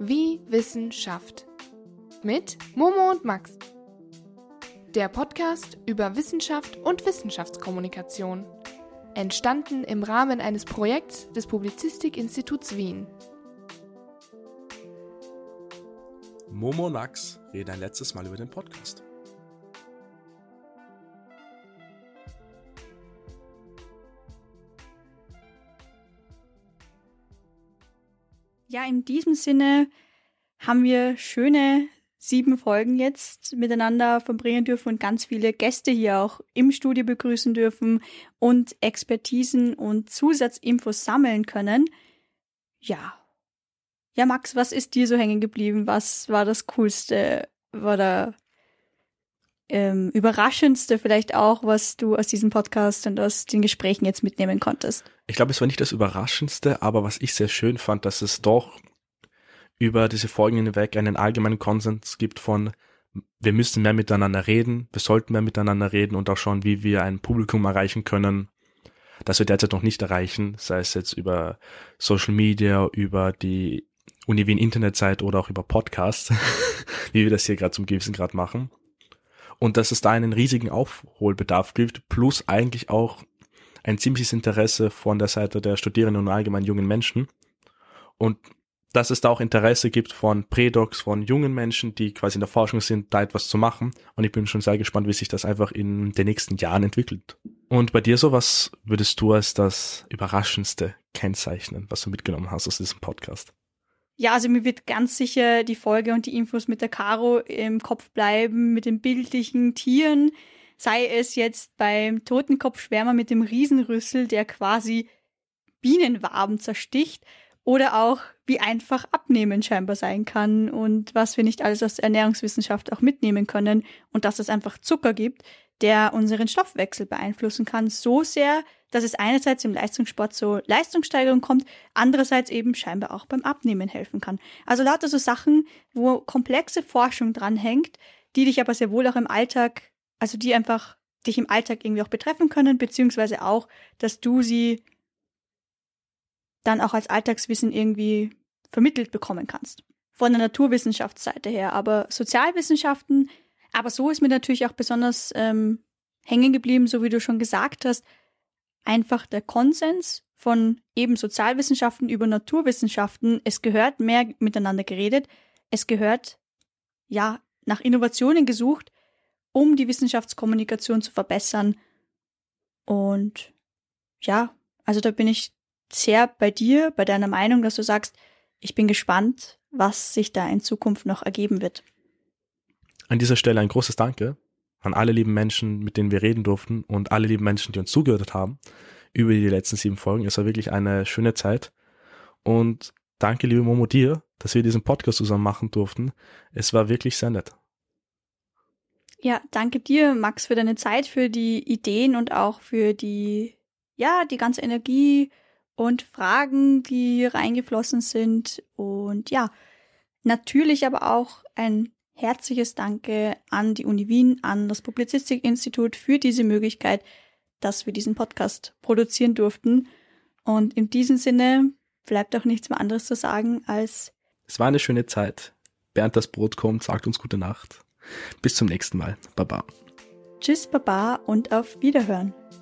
Wie Wissen schafft. Mit Momo und Max. Der Podcast über Wissenschaft und Wissenschaftskommunikation. Entstanden im Rahmen eines Projekts des Publizistik-Instituts Wien. Momo und Max reden ein letztes Mal über den Podcast. Ja, in diesem Sinne haben wir schöne 7 Folgen jetzt miteinander verbringen dürfen und ganz viele Gäste hier auch im Studio begrüßen dürfen und Expertisen und Zusatzinfos sammeln können. Ja, Max, was ist dir so hängen geblieben? Was war das Coolste oder Überraschendste vielleicht auch, was du aus diesem Podcast und aus den Gesprächen jetzt mitnehmen konntest? Ich glaube, es war nicht das Überraschendste, aber was ich sehr schön fand, dass es doch über diese Folgen hinweg einen allgemeinen Konsens gibt von, wir müssen mehr miteinander reden, wir sollten mehr miteinander reden und auch schauen, wie wir ein Publikum erreichen können, das wir derzeit noch nicht erreichen, sei es jetzt über Social Media, über die Uni Wien Internetseite oder auch über Podcasts, wie wir das hier gerade zum gewissen Grad machen. Und dass es da einen riesigen Aufholbedarf gibt, plus eigentlich auch ein ziemliches Interesse von der Seite der Studierenden und allgemein jungen Menschen. Und dass es da auch Interesse gibt von Prädocs, von jungen Menschen, die quasi in der Forschung sind, da etwas zu machen. Und ich bin schon sehr gespannt, wie sich das einfach in den nächsten Jahren entwickelt. Und bei dir so, was würdest du als das Überraschendste kennzeichnen, was du mitgenommen hast aus diesem Podcast? Ja, also mir wird ganz sicher die Folge und die Infos mit der Caro im Kopf bleiben, mit den bildlichen Tieren, sei es jetzt beim Totenkopfschwärmer mit dem Riesenrüssel, der quasi Bienenwaben zersticht, oder auch wie einfach Abnehmen scheinbar sein kann und was wir nicht alles aus der Ernährungswissenschaft auch mitnehmen können und dass es einfach Zucker gibt, der unseren Stoffwechsel beeinflussen kann, so sehr, dass es einerseits im Leistungssport zur Leistungssteigerung kommt, andererseits eben scheinbar auch beim Abnehmen helfen kann. Also lauter so Sachen, wo komplexe Forschung dranhängt, die dich aber sehr wohl auch im Alltag, also die einfach dich im Alltag irgendwie auch betreffen können, beziehungsweise auch, dass du sie dann auch als Alltagswissen irgendwie vermittelt bekommen kannst. Von der Naturwissenschaftsseite her, aber Sozialwissenschaften, aber so ist mir natürlich auch besonders hängen geblieben, so wie du schon gesagt hast, einfach der Konsens von eben Sozialwissenschaften über Naturwissenschaften. Es gehört mehr miteinander geredet. Es gehört, ja, nach Innovationen gesucht, um die Wissenschaftskommunikation zu verbessern. Und ja, also da bin ich sehr bei dir, bei deiner Meinung, dass du sagst, ich bin gespannt, was sich da in Zukunft noch ergeben wird. An dieser Stelle ein großes Danke an alle lieben Menschen, mit denen wir reden durften und alle lieben Menschen, die uns zugehört haben über die letzten 7 Folgen. Es war wirklich eine schöne Zeit und danke, liebe Momo, dir, dass wir diesen Podcast zusammen machen durften. Es war wirklich sehr nett. Ja, danke dir, Max, für deine Zeit, für die Ideen und auch für die ganze Energie und Fragen, die reingeflossen sind. Und ja, natürlich aber auch ein herzliches Danke an die Uni Wien, an das Publizistik-Institut für diese Möglichkeit, dass wir diesen Podcast produzieren durften. Und in diesem Sinne bleibt auch nichts mehr anderes zu sagen als: Es war eine schöne Zeit. Bernd das Brot kommt, sagt uns gute Nacht. Bis zum nächsten Mal. Baba. Tschüss, Baba und auf Wiederhören.